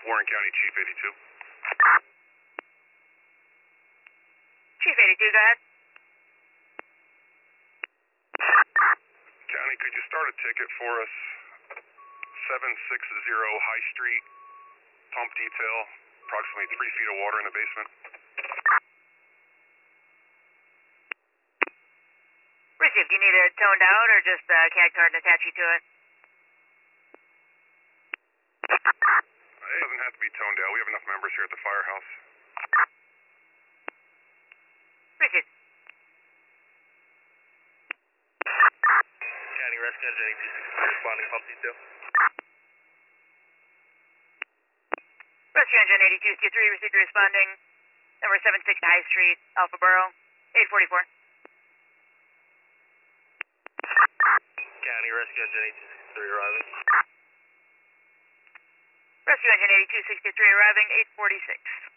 Warren County, Chief 82. Chief 82, go ahead. County, could you start a ticket for us? 760 High Street, pump detail, approximately 3 feet of water in the basement. Received. Do you need it toned out or just a CAD card and attach you to it? It doesn't have to be toned out. We have enough members here at the firehouse. Received. County Rescue Engine 8263 responding pump detail. Rescue Engine 8263, received responding. Number 76 High Street, Alpha Borough, 844. County Rescue Engine 8263 arriving. Rescue Engine 8263 arriving, 846.